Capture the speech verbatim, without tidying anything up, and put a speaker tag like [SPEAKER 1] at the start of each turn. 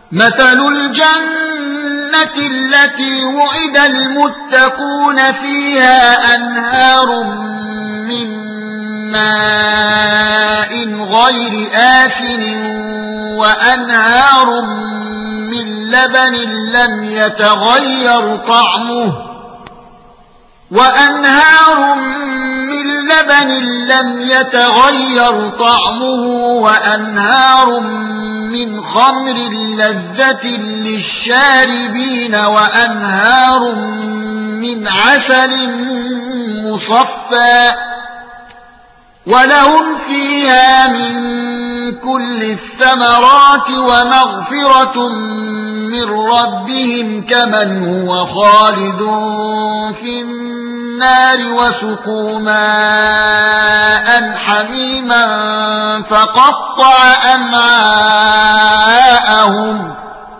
[SPEAKER 1] مثل الجنة التي وعد المتقون فيها أنهار من ماء غير آسن وأنهار من لبن لم يتغير طعمه وأنهار من لبن لم يتغير طعمه وأنهار من خمر لذة للشاربين وأنهار من عسل مصفى ولهم فيها من كل الثمرات ومغفرة من ربهم كمن هو خالد في النار وسقوا ماء حميما فقطع أمعاءهم